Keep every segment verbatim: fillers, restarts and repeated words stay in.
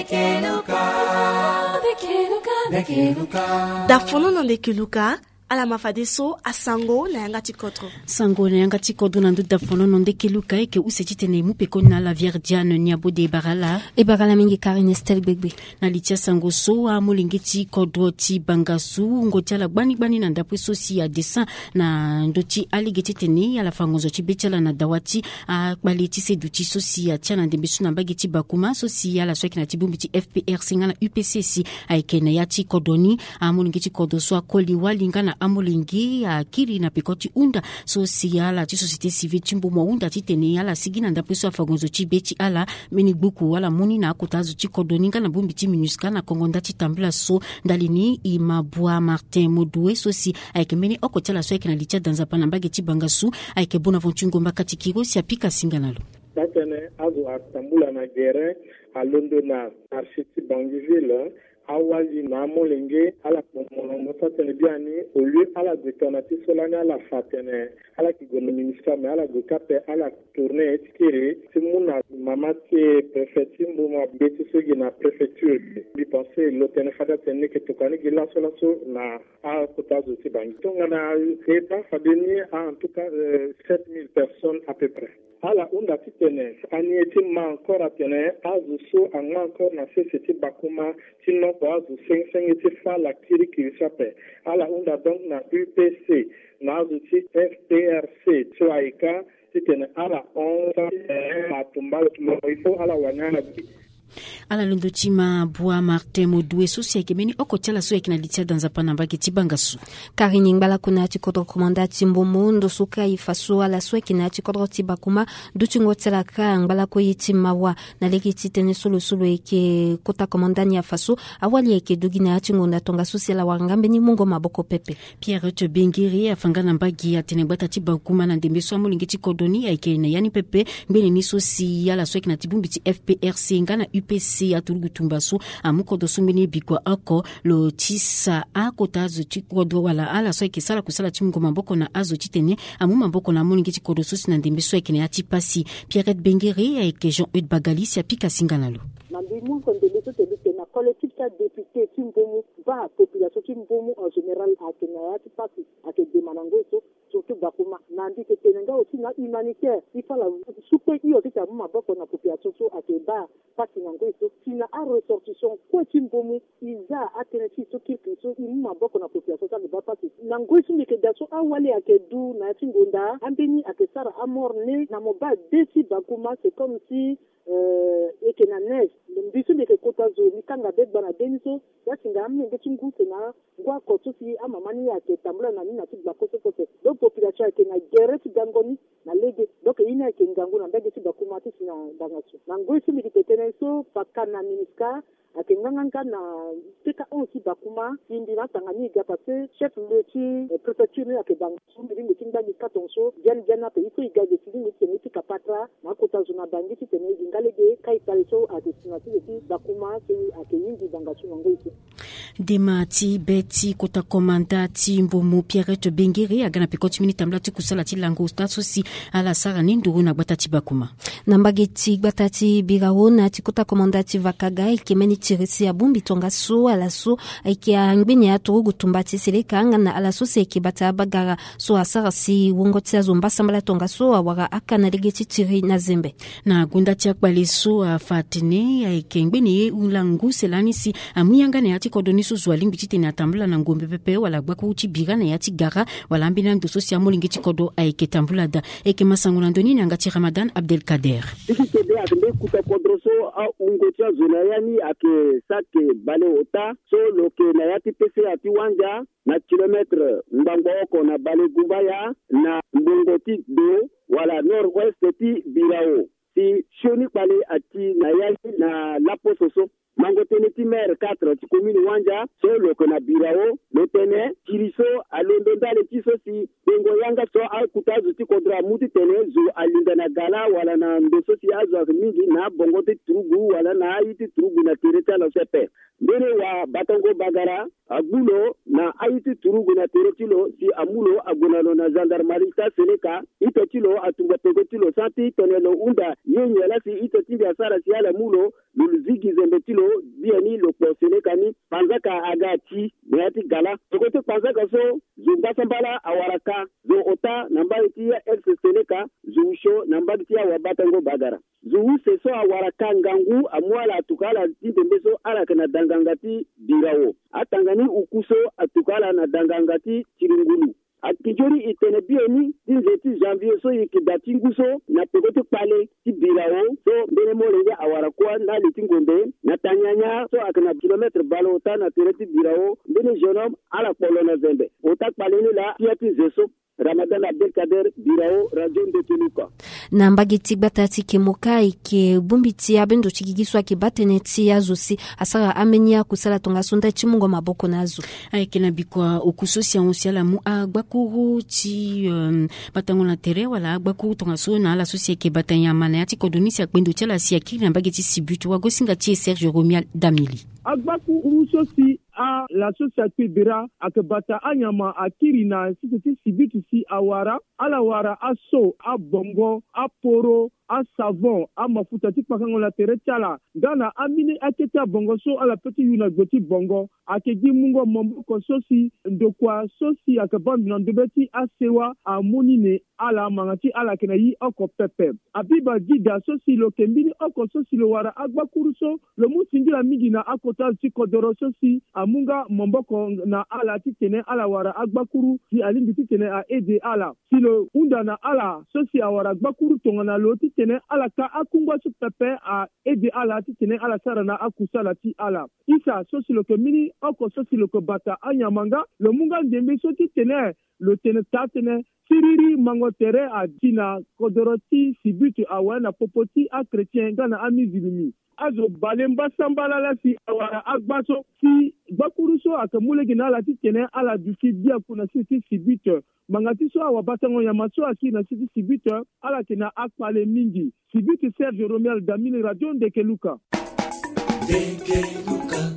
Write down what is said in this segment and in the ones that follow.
Bekeluka, Bekeluka, Bekeluka. Dafono na Bekeluka. Ala mafadiso asango na yanga tikotro. Sango na yanga tikotro na ndu dafono nonde keluka eke usechite ne mu peko na la vierdiane nyabo de barala. E barala mingi Karine Estelle Begbe. Na litia sango so a molingeti kodro ti bangasu ngotia la gbani gbani na ndapwe sosi ya desan na ndoti aligeti tene ala fangozo ti betela na dawati a baleti se duti sosi ya tia na ndembesu na bageti bakuma sosi ya la swaki na tibumbi ti F P R C na U P C C aike na yati kodoni a molingeti kodo so akoli walinga na amolingi ya kiri na pekoti unda sosiala ti société civile timbo mo unda ti tene ala sigina ndapeso afagonzo ti beti ala meni buku wala muni na akotazo ti kodoninga na bumbi ti minuska na kongonda ti tambula so ndalini imabua Martin Modoué sosi ayeke meni okotela so ayeke na litia danzapa na mbage ti bangasu ayeke Bonaventure Ngomba katikiro si apika singanalo tatene azo atambula na guerre alondo na architi bangiville awali na molenge ala pomolongo tatene biani au lieu ala dekanati solani ala fatene ala kigono ministère mais ala gokape ala tourner etikiri simuna mama ti préfecture mbuma beti sogi na préfecture bi penser l'hôtel fada tene ke tokani gila sola so na a kotazo ti bangi tonga na eta fadeni en tout cas euh, sept mille personnes à peu près. Ala unda titene ani eti ma encore atene azu so anga encore na se seti bakuma tino ko azu seng seng eti fa la kiri kiri sape ala unda donc na U P C na azu ti F P R C tsoaika titene ala on sa tumbalo tumbalo ifo ala wanyana ala londo tima bua Martin Modoué sosi ayeke meni okotela so ayeke na litia danzapa na mbage ti bangasu Karine ngbala kuna ti kodro komanda ti mbomo ndo so ka e fa so ala so ayeke na ti kodro ti bakuma duti ngo tela ka ngbala ko ye ti mawa na lege ti tënë solosolo yeke kota komanda ni afa so awali ayeke dugi na ya ti ngonda tongaso si ala wara ngambeni mungo maboko pepe Pierre Tebengiri afanga na mbage atene gbata ti bakuma na ndembe so amolingi ti kodoni ayeke na yani pepe mbeni ni so si ala so ayeke na ti bumbi ti F P R C nga na U P C atulugu tumbasu amuko dosumini bikwa ako lo tisa akota azo ti kodo wala ala so ayeke sala kusala ti mungo maboko na azo ti tene amu maboko na molingi ti kodo so si na ndembe so ayeke na ya ti pasi Pierrette Bengiri ayeke Jean-Eudes Bagali si apika singanalo Mandimou kondele to tele na collectif ta député Timbomu va population Timbomu en général à Kenya ti pasi à ke demanango so surtout bakuma nandi ke tenenga aussi na humanitaire il faut la soupe iyo ti ta maboko na population so à ke ba pasi nango so sina a ressortissant ko Timbomu iza atenesi so kirki so imu maboko na population sa ba pasi nango so me ke daso awali à ke du na tingonda ambeni à ke sara amorne na moba desi bakuma c'est comme si euh eke na neige mbisu de kota zo mikanga be bana deniso ya singa amne de chinguse na ngwa koto si amamani ya ke tambula na nina ti bakoso kote do population ke na gere ti gangoni na lege donc ina ke ngangu na ndege ti bakuma ti na bangaso na ngoi si mi petene so pakana ministka ake nganga na tika aussi bakuma indi na tangani ga parce que chef le ti préfecture ya ke bangaso ndi mi tinga mi katonso jan jana pe iko iga de ti mi ti kapatra na kota zo na bangi ti tene ngalege kai taliso a destination ti bakuma ti ake indi bangaso ngoi ti dema ti beti kota komanda ti mbomu Pierrette Bengiri agana pekoti mini tambla ti kusala ti lango staso si ala sara ni nduru na gbata ti bakuma na mbage ti gbata ti birawo na ti kota komanda ti vakaga ayeke meni ti resi abumbi tonga so ala so ayeke angbeni atorugu tumba ti seleka anga na ala so si ayeke bata abagara so asara si wongo ti azo mbasambala tonga so awara aka na lege ti tiri na zembe na gunda ti akpale so afatene ayeke ngbeni ye ulangu selani si amuyanga na ya ti kodoni so zo alimbi ti tene atambula na ngombe pepe wala gbako ti bira na ya ti gara wala ambeni ndo so si amolingi ti kodo ayeke tambula da ayeke masango na ndöni na nga ti Ramadan Abdelkader tiki kebe akende kuta kodro so a ungo ti azo na ya ni ake sake bale ota so lo ke na ya ti pese ati wanja na kilometre mbango oko na bale gumbaya na mbongo ti do wala nord-ouest ti birao si shoni pale ati na ya na lapo soso mango tene ti maire quatre ti commune wanja so lo ke na birao lo tene kiriso alondo ndale ti so si bengo yanga so a kutazu ti kodra muti tene zo alinda na gala wala na ndoso si azo mingi na bongo ti trugu wala na ayiti trugu na tereta la sepe ndene wa batongo bagara agulo na ayiti trugu na teretilo si amulo agonalo na gendarmerie ta seleka ito tilo atunga tego tilo santi tene lo unda yenye la si ito tindi asara si ala mulo zulzigi zembetilo bieni lokosele kani panzaka agati meati gala tokote panzaka so zumbasambala awaraka zo ota nambari tia elseseleka zuusho nambari tia wabatango bagara zuu seso awaraka ngangu amwala atukala tintembeso ala kana dangangati birawo atangani ukuso atukala na dangangati chiringulu akijori itene bieni tinzeti janvier so yikidati nguso na pekote pale tibirao so mbene molenga awarakwa na litingombe na tanyanya so akana kilometre balo ta na tereti birao mbene jeune ala polona zembe otak pale ni la tiati zeso Ramadan Abdelkader Birao Radio Ndekeluka na mbagiti batati kemoka ike bumbiti abendo chikigiswa ke bateneti yazosi asara amenya kusala tonga sonda chimungo maboko nazo aikena bikwa ukusosi onsiala mu agbakuru ti um, batango na tere wala agbakuru tonga so na la société batanya mana ati kodonisi akbendo tela si akiri na mbagiti sibutu wagosinga ti Serge Romial Damili agbaku urusosi a la société bira akabata anyama akiri na sisi sibitu si awara ala wara aso a bongo a poro a savon a mafuta ti pakango la teretala gana amini aketa bongo so ala peti yuna goti bongo akeji mungo mombo ko sosi ndokwa sosi akabambi na ndobeti asewa a monine ala mangati ala kenayi oko pepe abiba gida sosi lo kembini oko sosi lo wara agbakuru so lo musingira mingi na akota ti kodoro sosi amunga momboko na ala ti tene ala wara agbakuru ti alimbi ti tene a ede ala silo unda na ala sosi awara agbakuru tonga na lo ti tene ala ka akungwa su pepe a ede ala ti tene ala sara na akusala ti ala isa sosi lo kembini oko sosi lo ko bata anyamanga lo munga ndembe so ti tene lo tene ta tene siriri mangotere a dina kodoroti sibutu awana popoti a chrétien gana ami zilimi azo balemba sambala la si awara agbaso si bakuruso akamule gina la ti tene ala dufi dia kuna si si sibutu mangati so awabatango ya maso aki na si sibutu ala kina akpale mingi sibutu Serge Romial Damini Radio Ndekeluka Ndekeluka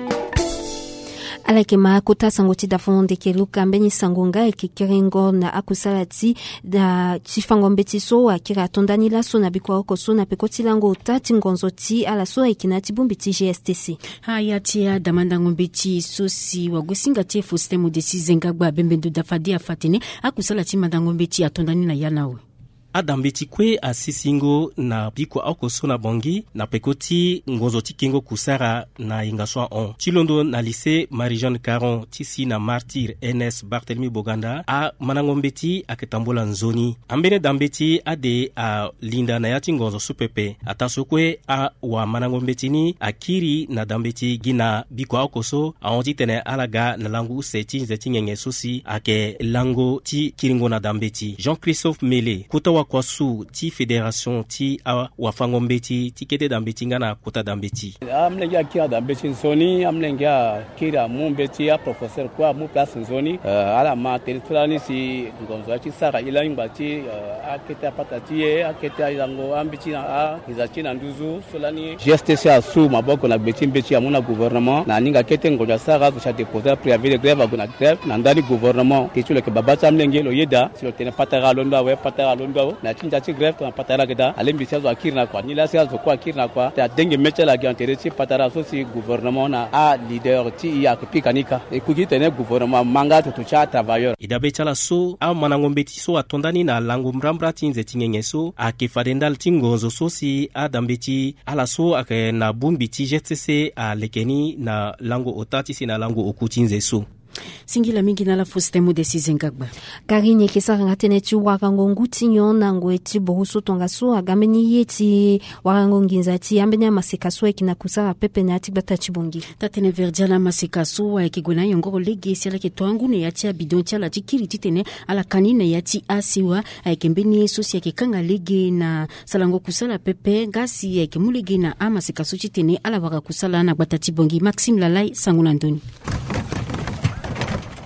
alake makuta sangoti da fonde keluka mbeni sangonga ekikiringo na akusalati da chifango mbetiso akira tondani la so na bikwa oko so na pekoti lango utati ngonzoti ala so ekinati bumbiti G S T C haya tia damanda ngombeti sosi wagosinga tie fostemo desi zengagba bembendo da fadia fatine akusalati madango mbeti atondani na yanawe adambeti kwe asisingo na bikwa akoso na bongi na pekoti ngonzoti kingo kusara na ingaswa on chilondo na lycée Marie-Jeanne Caron tisi na martyr N S Barthélemy Boganda a manangombeti aketambola nzoni ambene dambeti ade a linda na yati ngonzo supepe atasokwe a wa manangombeti ni akiri na dambeti gina bikwa akoso a onti tene alaga na langu seti nzeti ngenge sosi ake lango ti kiringo na dambeti Jean-Christophe Mele kuta kwa su ti fédération ti a wafangombeti ti kete dambeti ngana kota dambeti amlengi akia dambeti zoni amlengi akira mumbeti a professeur kwa mu place zoni uh, ala ma territoire si ngonzo ti sara ila ngati uh, aketa patati e aketa yango ambiti na a izati na nduzu solani G S T C asu maboko na beti mbeti amuna gouvernement na ninga kete ngoja sara cha déposer préavis de grève aguna grève na ndani gouvernement kitule ke babata amlengi lo yeda silo tene patara londo we patara londo na tinja ti grève to patara geda alembi sazo akirna kwa nila sazo kwa akirna kwa ta denge mecha la gantere ti patara so si gouvernement na a leader ti ya pikanika e kuki tene gouvernement manga to to cha travailleur idabe chala so a manangombeti so atondani na lango mrambra tinze tingenge so a kefadendal tingonzo so si a dambeti ala so ake na bumbi ti G S T C a lekeni na lango otati si na lango okutinze so singila mingi na la fostemo de sizengagba karine kesaranga teneti warango nguti nyona ngweti bohuso tonga so agameni yeti warango nginzati ambeni amaseka so ekina kusara pepe na ati bata chibongi tatene verdiala maseka so ekigona yongo legesi ala ketwangu ne yati abidon chala tikiri titene ala kanine yati asiwa ekembeni sosi ekikanga lege na salango kusala pepe gasi ekemulege na amaseka so titene ala waka kusala na bata chibongi Maxime Lalai Sanguna Ndoni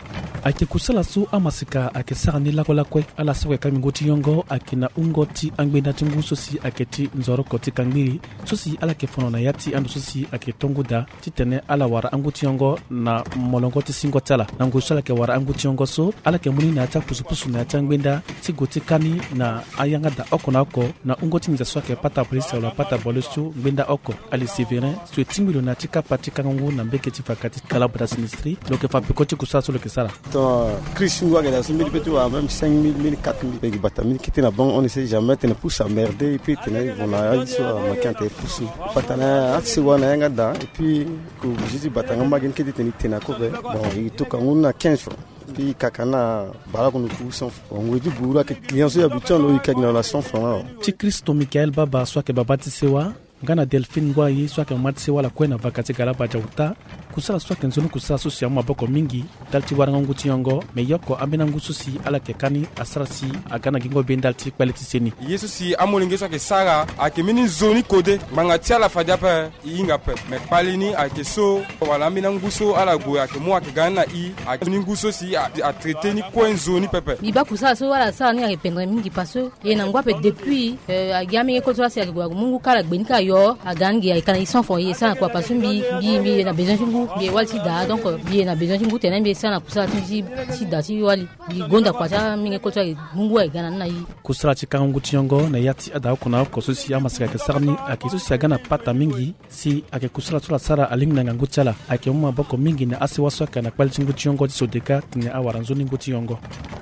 ake kusala su amasika ake sarani lakolakwe ala sakwe kamingoti yongo ake na ungoti angbenda tingu sosi ake ti nzoro koti kangiri sosi ala ke fono na yati ando sosi ake tonguda titene ala wara anguti yongo na molongoti singotala na ngusala ke wara anguti yongo so ala ke muni na ata pusupusu na ata angbenda tigoti kani na ayanga da oko na oko na ungoti nza swake pata polisi wala pata bolusu ngbenda oko ali severin so timilo na tika patika ngongo na mbeke tifakati kalabra sinistri loke fa pikoti kusala so loke sala to Chris ngwa gada sumbi petu à même cinq mille quatre mille pegi batami qui na bon on ne sait jamais te ne pousse à merder et puis te ne vona iso makan te pousse patana aksi wana nga da et puis ko jiji batanga magin ke te ni tena ko be bon il to ka on a quinze francs puis kakana bala ko no cent francs on we di bura ke client so habitué no ikagna na cent francs ti Christo Michael baba soit ke babati sewa ngana Delphine ngwayi soit ke matse wala kwena vakati galaba jauta kusala soit ke nzonu kusala sosi maboko mingi dalti waranga nguti yongo me yoko amena ngususi ala ke kani asarasi agana gingo bendalti quality seni yesu si amolinge soit ke sara akemini zoni kode mangatia la fadia pa inga pe me palini akeso wala amena nguso ala go akemo akegana i akeni nguso si a traiter ni coin zoni pepe biba kusala so wala sara ni akependre mingi paso ye na ngwa pe depuis agami ko so si akego mungu kala gbenika yo agangi akana ils sont foyer ça quoi parce bi bi na besoin chingu bi walti da donc bi na besoin chingu tena bi sana kusala ti si da ti wali bi gonda kwa cha mingi ko so mungu ai gana na yi kusala ti kangu tiongo na yati ada kuna ko so si amasaka ke sarni akiso si agana pata mingi si ake kusala tula sara alimna ngangu chala ake mwa boko mingi na asi wasaka na kwali chingu tiongo ti sodeka tine awaranzo ningu tiongo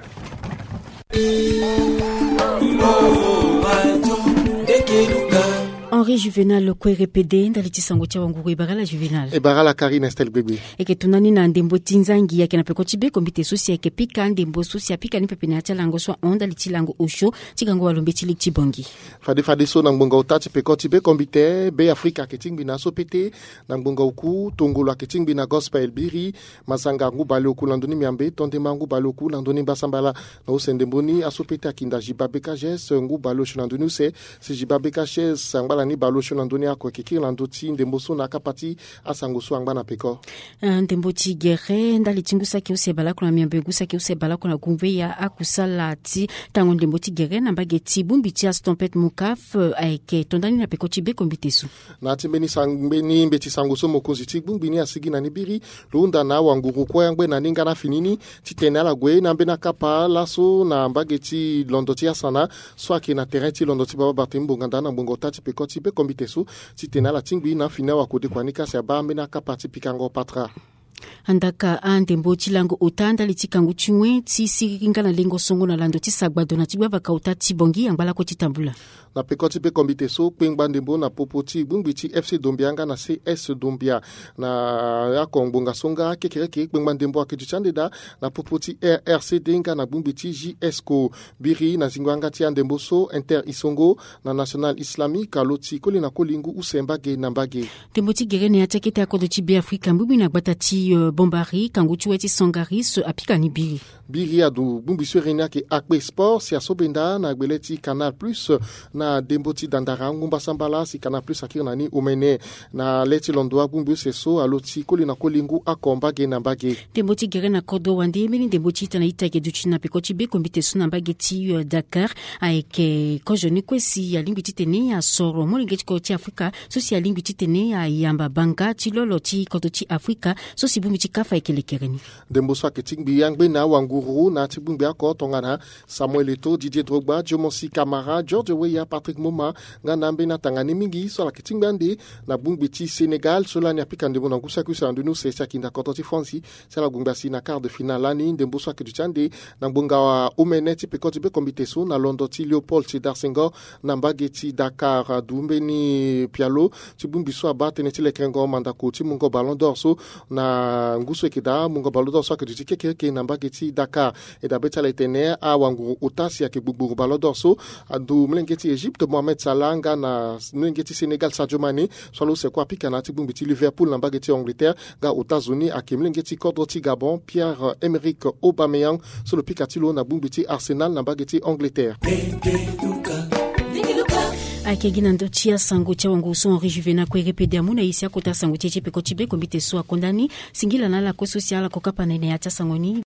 Henri Juvenal kwe repede ndali tisango cha wangu kwe bagala Juvenal e bagala Karine Estelle bébé eke tunani na ndembo tinzangi yake na peko tibe kombite sosi yake pika ndembo sosi apika ni pepe na chalango so onda litilango osho tikango walombe tilik tibongi fade fade so na ngbonga utati peko tibe kombite be Afrika ketingbi na sopete na ngbonga uku tongolo ketingbi na gospel biri masanga ngu baloku landoni miambe tonde mangu baloku landoni basambala na usendemboni asopete akinda jibabeka jes ngu balo landoni se se jibabeka jes sangala ni balo landoni ako kiki landoti ndemboso na kapati asangoso angba peko ndemboti gere ndali tingusa ke usebala kuna miambe gusa ke usebala kuna gumve ya akusalati tango ndemboti gere na bageti bumbiti astompet mukaf aike tondani na peko tibe kombitesu na timbeni sangbeni mbeti sangoso mokonzi tibumbini asigi na nibiri lunda na wanguru kwa yangbe na ninga na finini titena la gwe na mbena kapa laso na bageti londoti asana swaki na terrain londoti baba batembo nganda na mbongo tati peko tibe kombitesu titena la tingbi na fina wa kode kwanika se ba mbena kapa tipikango patra andaka andembo chilango otanda litikangu chimwe tsisiringa na lengo songo na lando tisagbado na tibwa vakauta tibongi yambala ko titambula na pekoti pe kombite so pengba ndembo na popoti bungbiti F C Dombianga na C S Dombia na ya kongbonga songa kekereke pengba ndembo akituchandeda na popoti R R C Denga na bungbiti J S ko biri na zingwanga ti ndembo so Inter Isongo na National Islamique aloti kolina kolingu usembage na mbage temboti gerene ya tekete akodo ti be Afrika mbubi na gbatati uh, bombari kangu chueti songaris apika ni biri biri adu bumbi serenia ke akbe sport si asobenda na gbeleti Canal Plus na demboti dandara ngumba sambala si Canal Plus akira ni umene na leti londoa bumbi seso aloti kolina kolingu akombage na mbage demboti gerene akodo wande meni demboti tana itake duchina pekoti be kombite suna mbage ti uh, Dakar aike kojoni kwesi ya lingwi titene ya soro molingeti ko ti Afrika so si ya lingwi titene ya yamba banga ti lolo ti koto ti Afrika so si bumbi ti kafa ekelekereni dembo so aketingbi yangbe na wanguru na tibumbi ako tongana Samuel Eto'o Didier Drogba Diomonsi Kamara George Weah Patrick Moma ngana mbe na tangani mingi so la ketingbi ande na bumbi ti Senegal so la ni apika ndembo na ngusa kusa andunu se chakinda koto ti Fransi so la bumbi asi na quart de finale ani ndembo so aketuchande na mbonga wa umene ti pekoti be kombite so na Londo ti Leopold Sédar Senghor na mbage ti Dakar dumbe ni Pialo ti bumbi so abate ne ti lekrengo mandako ti mungo Ballon d'Or so na nguso ekeda mungo Ballon d'Or so aketuti keke na mbage ti Dakar e da betala etene a wangu utasi ake gbugbu Ballon d'Or so adu mlengeti Egypte Mohamed Salah nga na mlengeti Senegal Sadio Mané so lo se kwa pika na ti bumbi ti Liverpool na mbage ti Angleterre ga États-Unis ake mlengeti Kodro ti Gabon Pierre-Emerick Aubameyang so lo pika ti lo na bumbi ti Arsenal na mbage ti Angleterre ake ginando tia sango cha wangu so Henri Juvenal kwe repede amuna isi akota sango cheche peko tibe kombite so akondani singila na la ko social ko kapana ne ya cha sangoni